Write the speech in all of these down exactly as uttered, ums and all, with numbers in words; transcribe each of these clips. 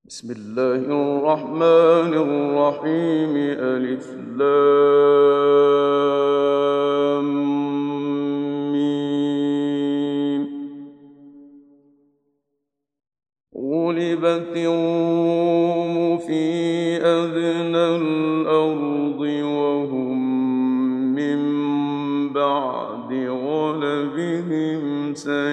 بسم الله الرحمن الرحيم. ألف لام ميم. غلبت الروم في أدنى الأرض وهم من بعد غلبهم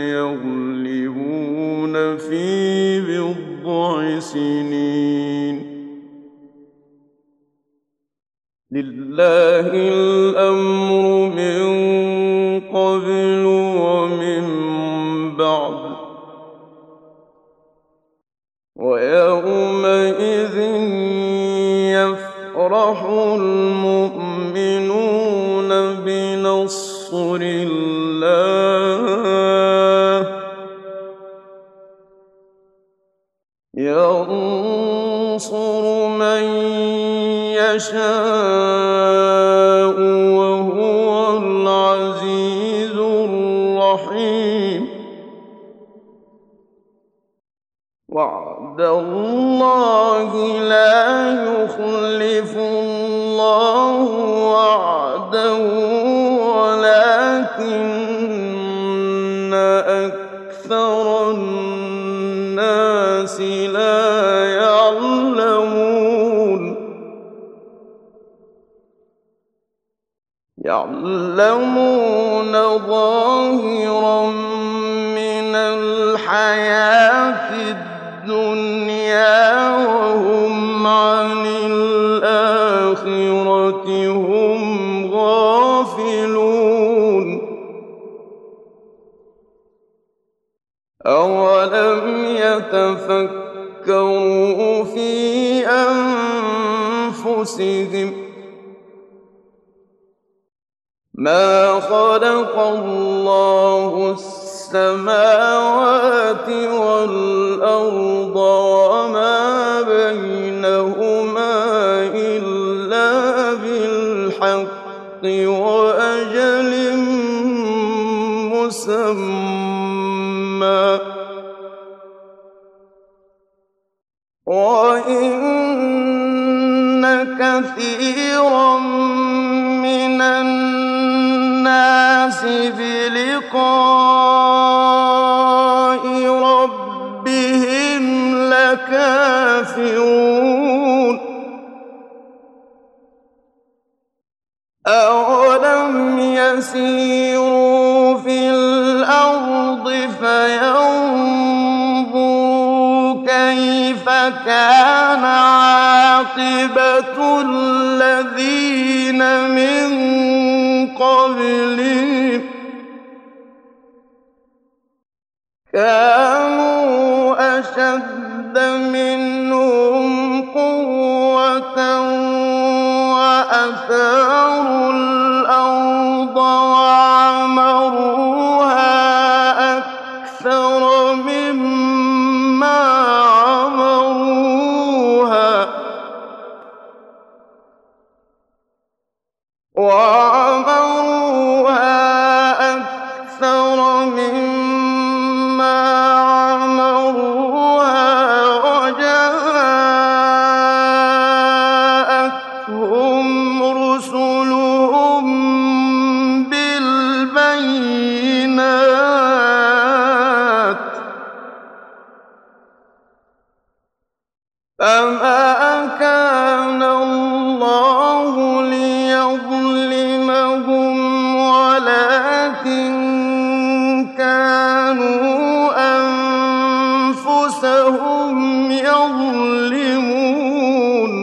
سيغلبون في بضع سنين. لله الأمر من قبل ومن بعد ويومئذ يفرح المؤمنون بنصر الله ينصر من يشاء وهو العزيز الرحيم. وعد الله لا يخلف الله وعده ولكن أكثر الناس لا يعلمون. يعلمون ظاهرا من الحياة الدنيا وهم عن الآخرة هم غافلون. أولم يتفكروا في أنفسهم ما خلق الله السماوات والأرض وما بينهما إلا بالحق وأجل مسمى وإن كثيرا من الناس بلقاء ربهم لكافرون. أولم يسيروا في الأرض فينظروا كيف كان عاقبة الذين من قبلهم كانوا أشد منهم قوة وأثاروا الأرض وعمروها أكثر مما عمروها وعمروها أكثر مما عمروها وجاءتهم رسلهم بالبينات فما كان الله ليظلمهم ولكن كانوا أنفسهم يظلمون.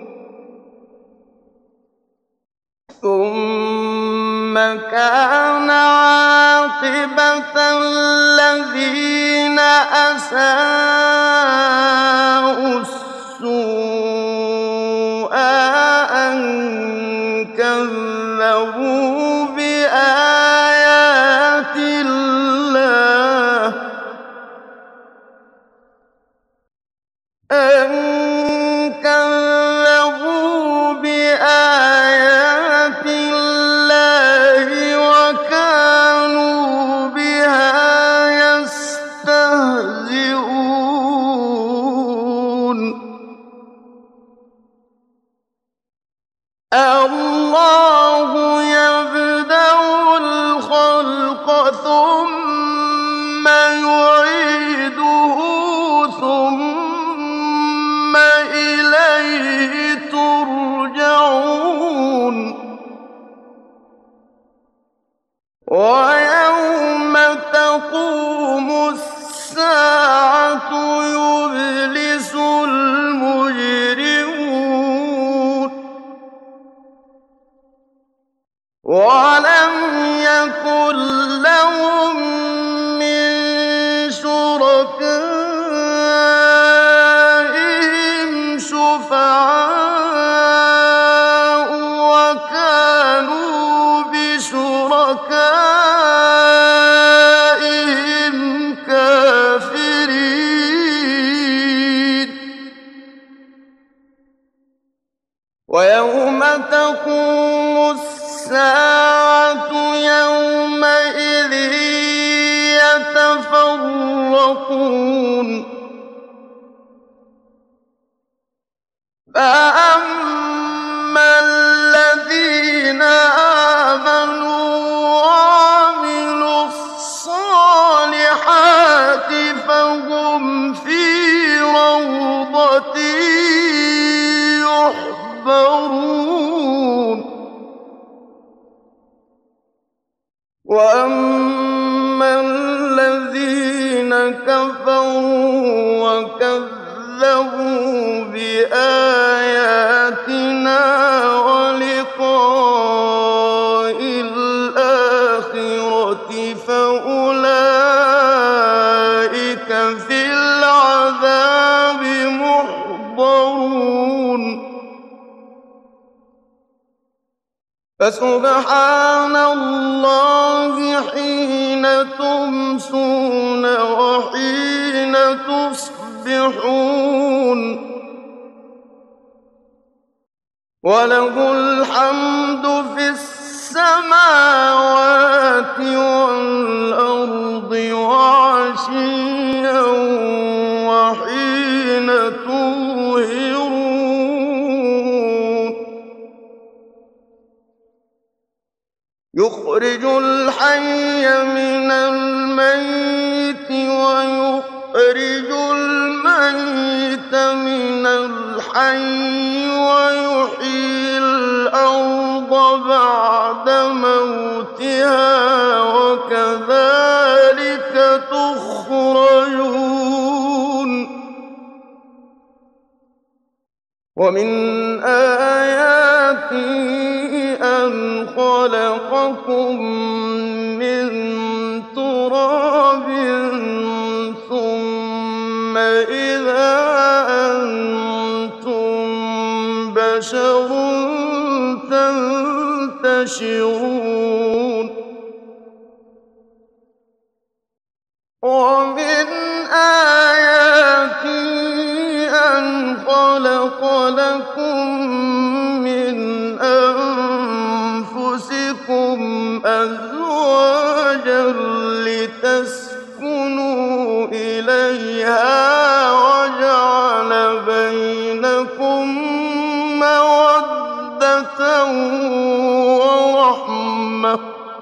ثم كان عاقبة الذين أساءوا السوء أن كذبوا بآيات الله أن كذبوا بآيات الله وكانوا بها يستهزئون. ويوم تقوم الساعة يومئذ يتفرقون فأما الذين آمنوا وعملوا الصالحات فهم في روضة يحبرون وأما الذين كفروا وكذبوا بآياتنا ولقاء الآخرة فأولئك في العذاب محضرون فسبحان الله حين تمسون وحين تصبحون وله الحمد في السماوات والأرض وعشيا وحين تظهرون يخرج الحي من الميت ويخرج الميت من الحي ويحيي الأرض بعد موتها وكذلك تخرجون ومن آياته أن خلقكم من تراب ثم إذا أنتم بشر تنتشرون ومن آياته أن خلق لكم من أنفسكم أزواجا لتسكنوا إليها وجعل بينكم مودة ورحمة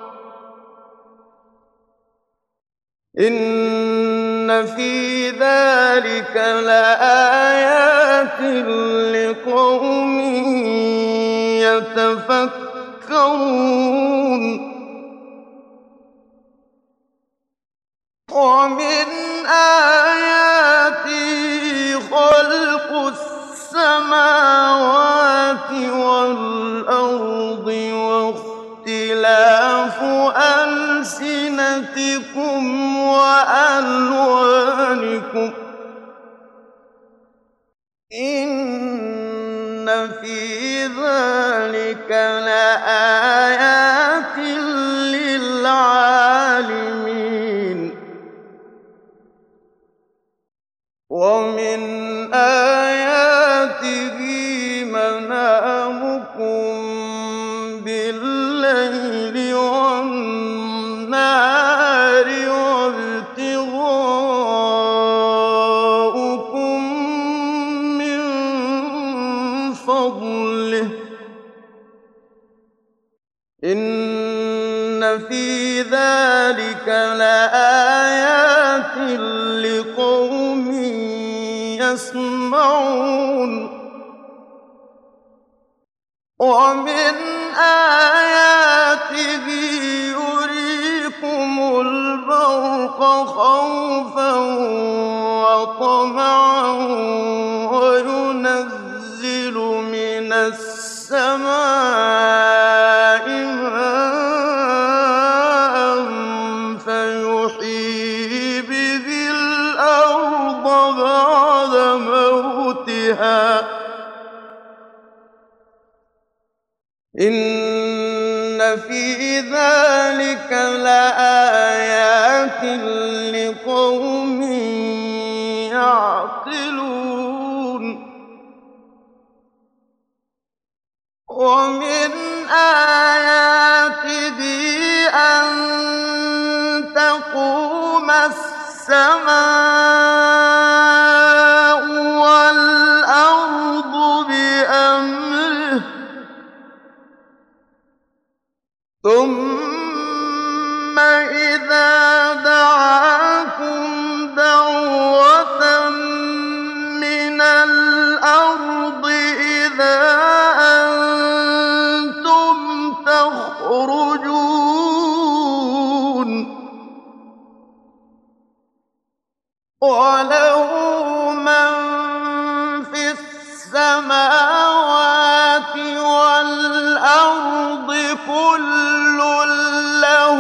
إن في ذلك لآيات لقوم يتفكرون ومن آياته خلق السماوات والأرض واختلاف ألسنتكم وألوانكم إن في ذلك لآيات للعالمين ومن آياته منامكم بالليل والنهار وابتغاؤكم من فضله إن في ذلك لآيات لقوم يسمعون ومن آياته يريكم البرق خوفا وطمعا وينزل من السماء ماء فيحيي به الأرض بعد موتها إن في ذلك لآيات لقوم يعقلون ومن آياته أن تقوم السماء والأرض بأمره ثم إذا دعاكم دعوة من الأرض إذا أنتم تخرجون وله من في السماوات والأرض كل له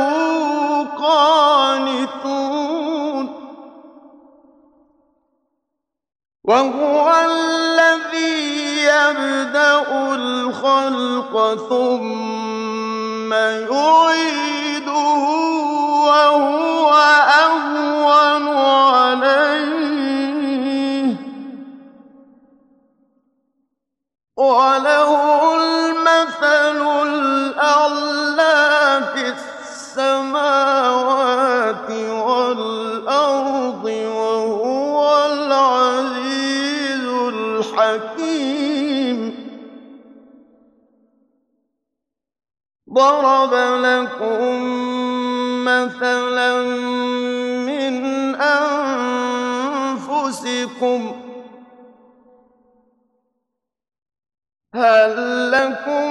قانتون وهو الذي يبدأ الخلق ثم يعيده وهو أهون عليه وله المثل الأعلى في السماوات والأرض وهو العزيز الحكيم ضرب لكم مثلا من أنفسكم هل لكم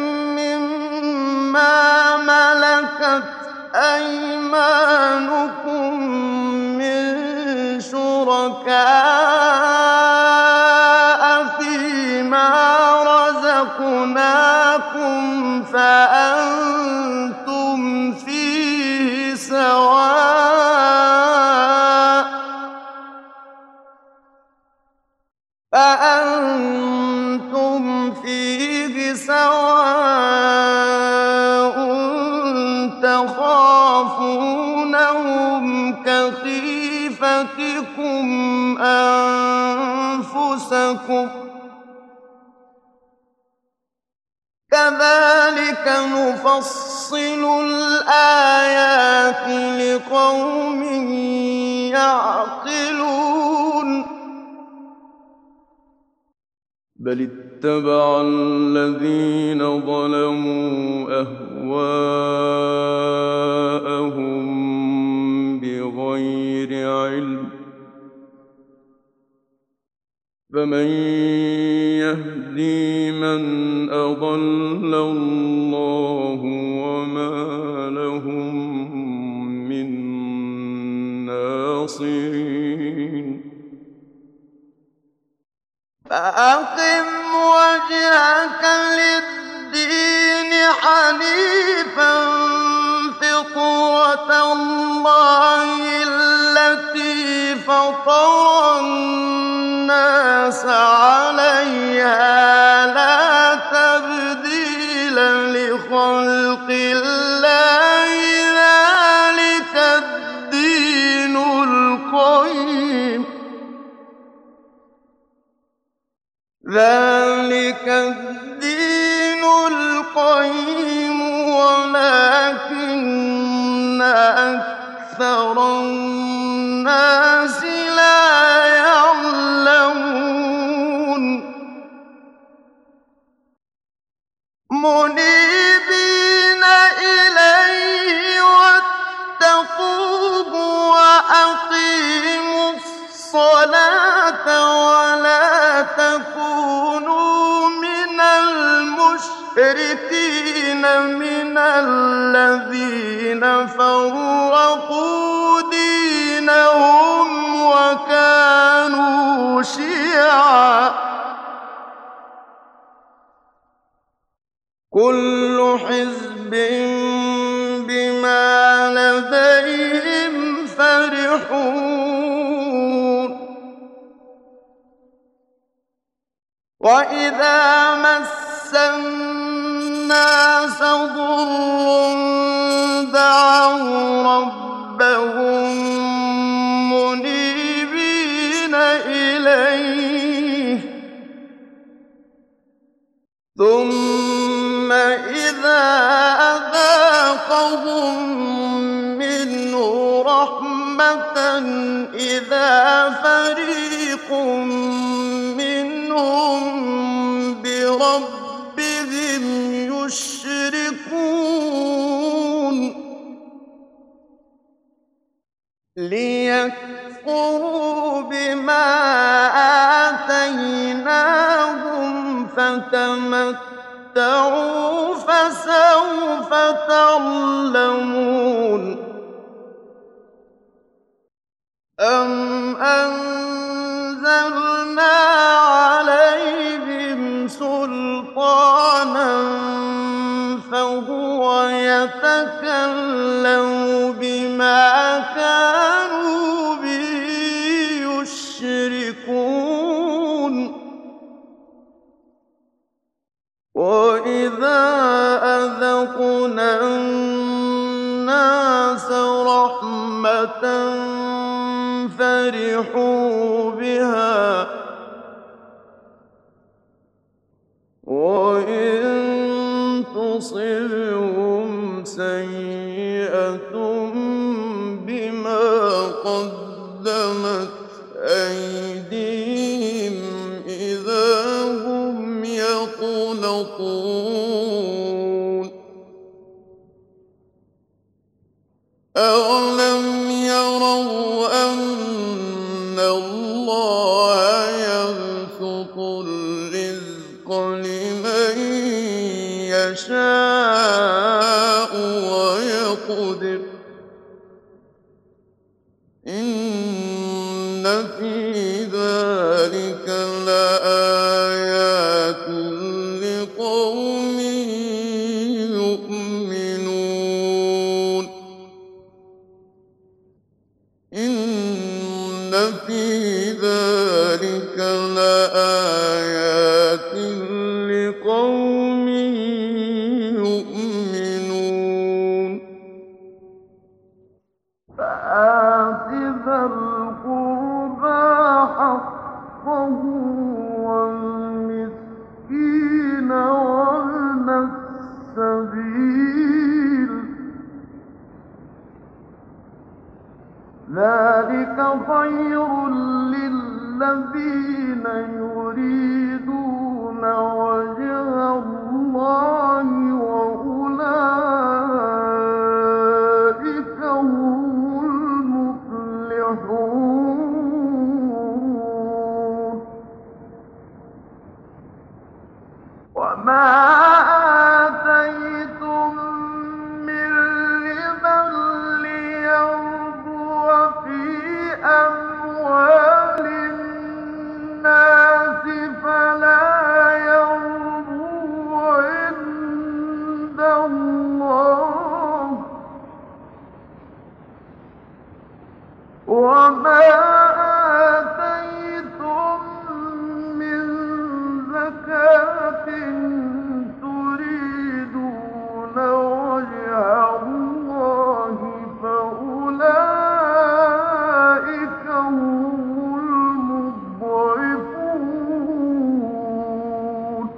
مما ملكت أيمانكم من شركاء فيما رزقناكم فأنتم فيه سواء فأنتم فيه سواء تخافونهم كخيفتكم أنفسكم كذلك نفصل الآيات لقوم يعقلون بل اتبع الذين ظلموا أهواءهم بغير علم فمن يهدي من أضل الله وما لهم من ناصرين فأقم وجهك للدين حنيفا فطرة الله التي فطر الناس عليها لا تبديل لخلق الله ذلك الدين القيم ذلك الدين القيم ولكن أكثر الناس لا يعلمون منيبين إليه واتقوه وأقيموا الصلاة ولا تكونوا من المشركين من الذين فرقوا دينهم وكانوا شيعا كل حزب بما لديهم فرحون وإذا مس الناس ضر دعوا ربهم منيبين إليه ثم منه رحمة إذا فريق منهم بربهم يشركون ليكفروا بما آتيناهم فتمتعوا فسوف تعلمون أم أنزلنا عليهم سلطانا فهو يتكلم بما كانوا به يشركون وإذا أذقنا الناس رحمة فرحوا بها وإن تصبهم سيئة بما قدمت أيديهم إذا هم يقنطون أَوَلَمْ يَرَوْا أَنَّ اللَّهَ يَبْسُطُ الرِّزْقَ لِمَن يَشَاءُ وَيَقْدِرُ إِنَّ فِي ذَلِكَ لَآيَاتٍ لِقَوْمٍ يُؤْمِنُونَ إِنَّ فِي ذَلِكَ لَآيَاتٍ لِقَوْمٍ يُؤْمِنُونَ فَآتِ ذَا الْقُرْبَىٰ حَقَّهُ وَالْمِسْكِينَ وَابْنَ السَّبِيلِ ذَٰلِكَ خَيْرٌ لِّلَّذِينَ يُرِيدُونَ وَجْهَ اللَّهِ وَأُولَٰئِكَ هُمُ الْمُفْلِحُونَ وَمَا آتَيْتُم مِّن رِّبًا لِّيَرْبُوَ فِي أَمْوَالِ النَّاسِ فَلَا يَرْبُو عِندَ اللَّهِ ۖ وَمَا آتَيْتُم مِّن زَكَاةٍ تُرِيدُونَ وَجْهَ اللَّهِ فَأُولَٰئِكَ هُمُ الْمُضْعِفُونَ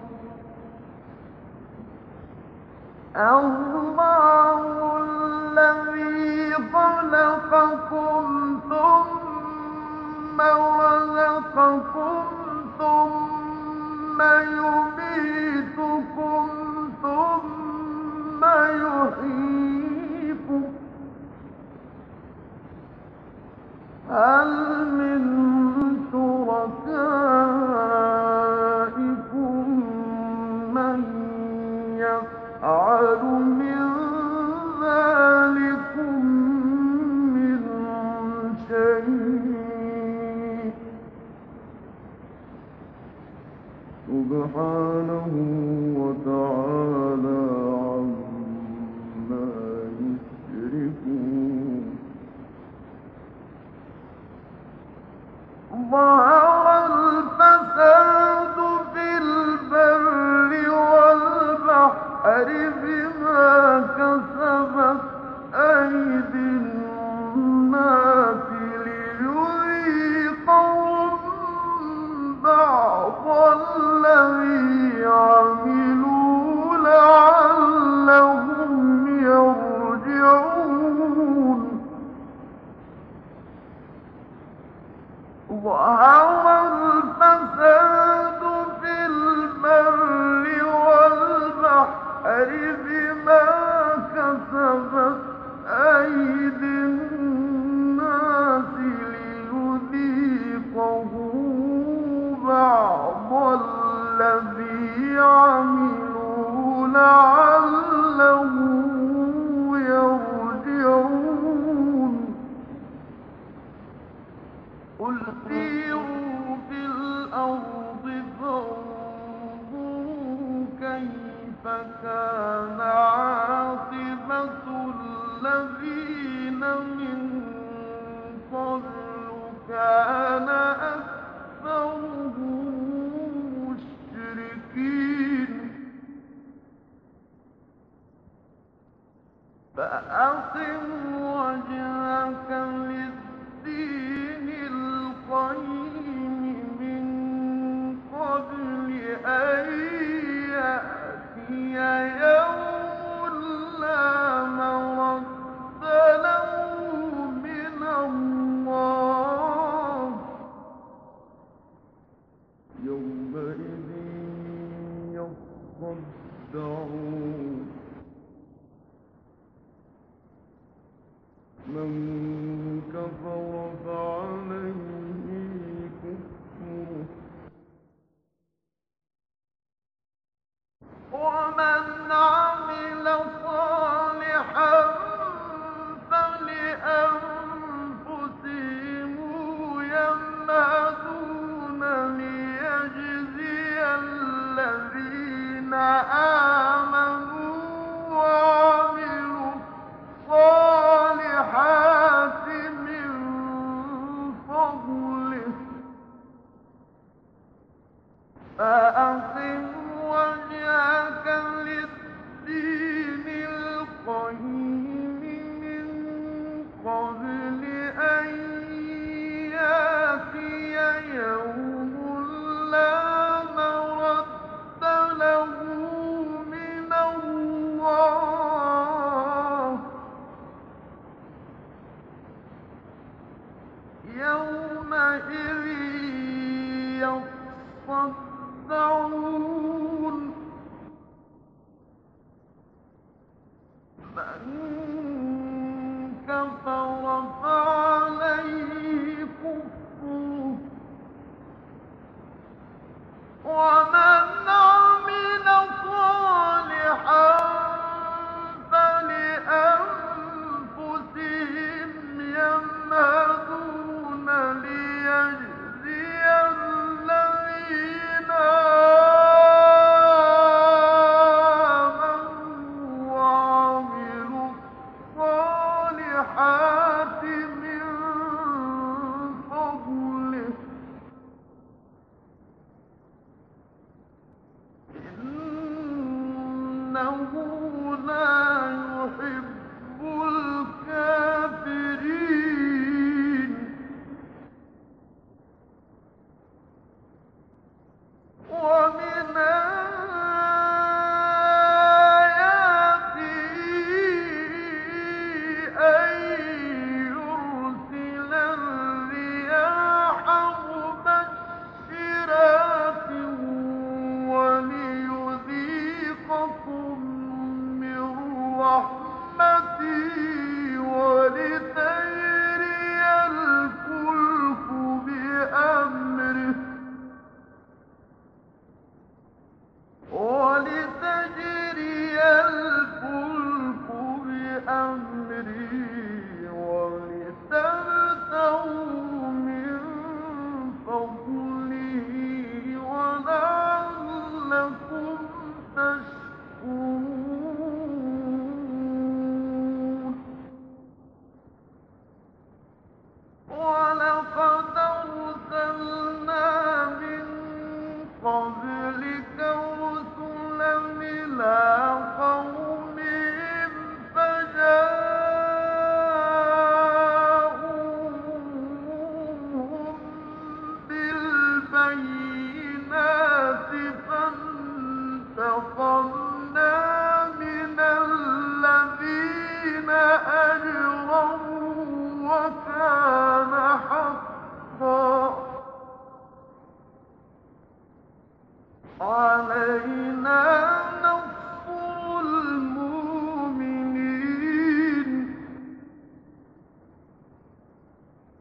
اللَّهُ الَّذِي خَلَقَكُمْ ثُمَّ رَزَقَكُمْ ثُمَّ يُمِيتُكُمْ ثُمَّ يُحْيِيكُمْ ۖ هَلْ مِن شُرَكَائِكُم مَّن يَفْعَلُ مِن ذَٰلِكُم مِّن شَيْءٍ ۚ سُبْحَانَهُ وَتَعَالَىٰ عَمَّا يُشْرِكُونَ ظَهَرَ الْفَسَادُ فِي الْبَرِّ وَالْبَحْرِ بِمَا كَسَبَتْ أَيْدِي النَّاسِ لِيُذِيقَهُم بَعْضَ الَّذِي عَمِلُوا لَعَلَّهُمْ يَرْجِعُونَ الذي عملوا لعلهم يرجعون قل سيروا في الأرض فانظروا كيف كان عاقبة الذين من قبل كان أكثرهم مشركين فأقم وجهك للدين القيم من قبل أن يأتي يوم لا مرد له من الله يومئذ يصدعون من كفر فعليه كفره ومن عمل صالحا فلأنفسهم يمهدون ليجزي الذين آمنوا وعملوا الصالحات من فضله فأقم وجهك للدين القيم من قبل أن يأتي يوم لا مرد له من الله يومئذ يصدعون من كفر فعليه كفره ومن عمل صالحا فلأنفسهم يمهدون ليجزي الذين آمنوا وعملوا الصالحات من فضله إنه لا يحب الكافرين ومن آياته أن يرسل الرياح مبشرات وليذيقكم من رحمته ولتجري الفلك بأمره ولتجري الفلك بأمره ولتبتغوا من فضله ولعلكم تشكرون ولقد أرسلنا من قبلك رسلا إلى قومهم فجاءوهم بالبينات فانتقمنا من الذين أجرموا وكان حقا علينا نصر المؤمنين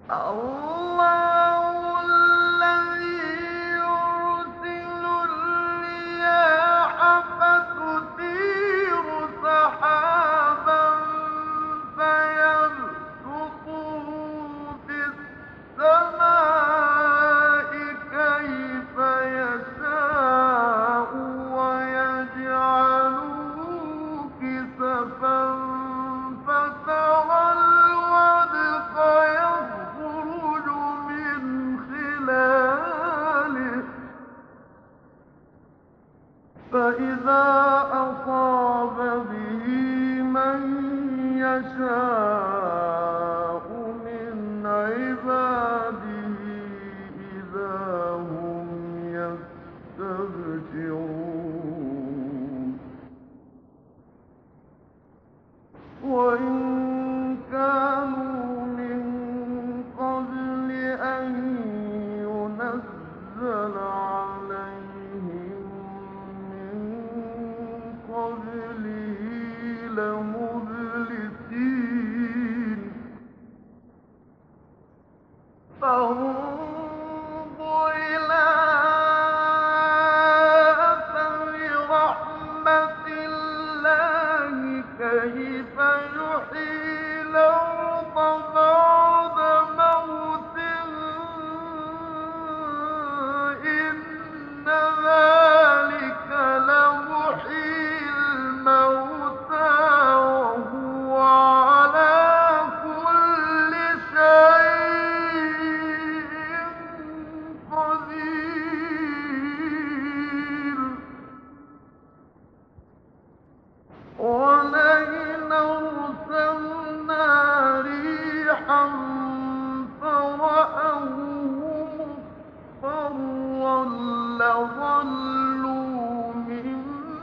الله الذي يرسل فإذا أصاب به من يشاء من عباده إذا هم يستبشرون وإن كانوا من قبل أن ينزل عليهم من قبله لمبلسين فانظر إلى أثر رحمة الله كيف يحيي الأرض بعد موتها إن ذلك لمحيي الموتى وهو على كل شيء قدير ولئن أرسلنا ريحا فرأوه مصفرا لظلوا من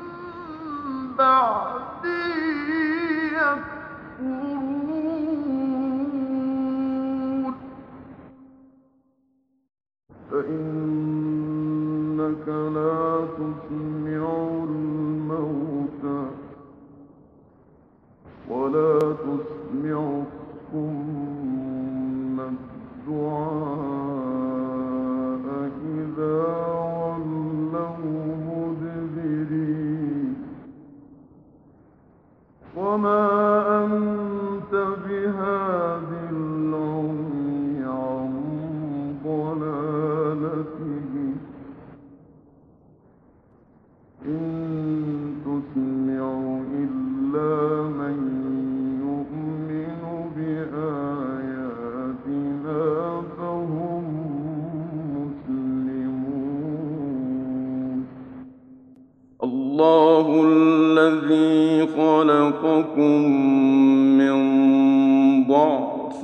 بعده يكفرون فإنك لا تسمع الموتى ولا تسمع الصم الدعاء إذا ولوا مدبرين وما أنت بهاد العمي عن ضلالتهم إن تسمع إلا من يؤمن بآياتنا فهم مسلمون الله الذي خلقكم من ضعف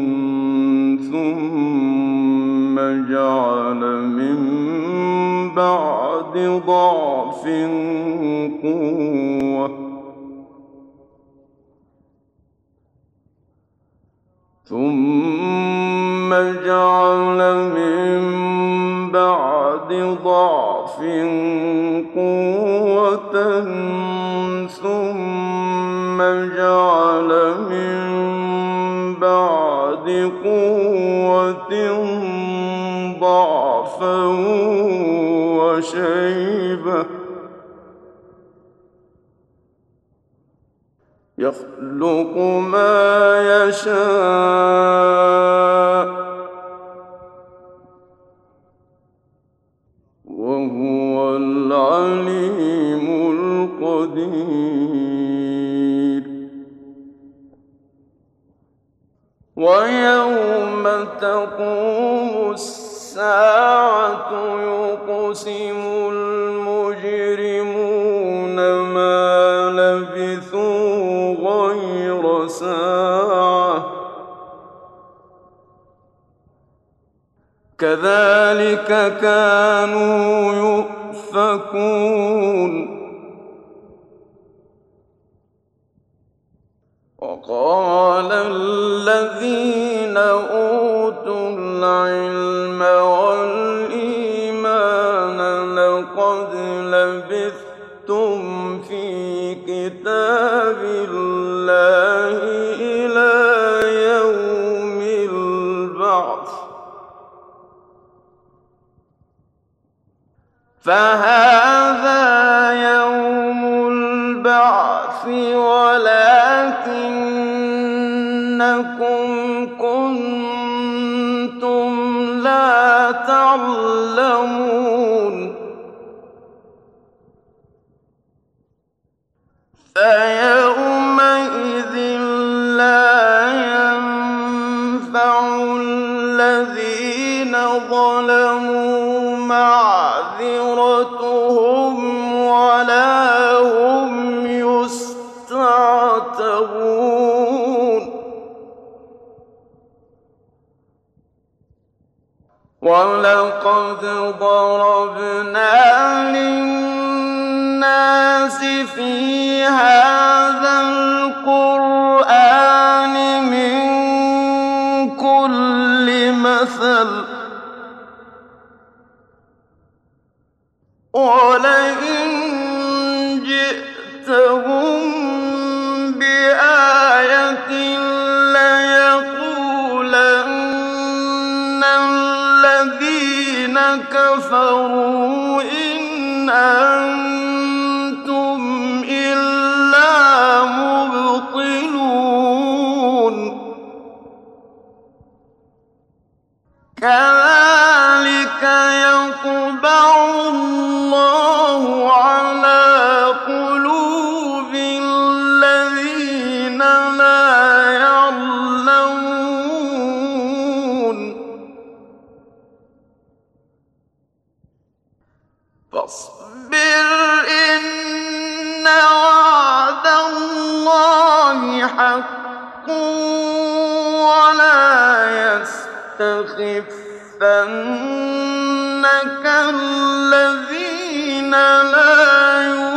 ثم جعل من بعد ضعف قوة ثم جعل من بعد ضعف قوة ثم جعل من بعد قوة ضعفا وشيبة يخلق ما يشاء وهو العليم القدير ويوم تقوم الساعة يقسم المجرمون ما لبثوا غير ساعة كذلك كانوا يؤفكون وقال الذين أوتوا العلم والإيمان لقد لبثتم في كتاب الله إلى يوم البعث فهذا يوم البعث ولكنكم كنتم لا تعلمون فيومئذ لا ينفع الذين ظلموا معذرتهم وَلَقَدْ ضَرَبْنَا لِلنَّاسِ فِي هَٰذَا الْقُرْآنِ مِن كُلِّ مَثَلٍ ۚ وَلَئِن جِئْتَهُم بِآيَةٍ لَّيَقُولَنَّ الَّذِينَ كَفَرُوا إِنْ أَنتُمْ إِلَّا مُبْطِلُونَ كَذَٰلِكَ يَطْبَعُ اللَّهُ عَلَىٰ قُلُوبِ الَّذِينَ لَا يَعْلَمُونَ فَاصْبِرْ إِنَّ وَعْدَ اللَّهِ حَقٌّ وَلَا يَسْتَخِفَّنَّكَ الَّذِينَ لَا يُؤْمِنُونَ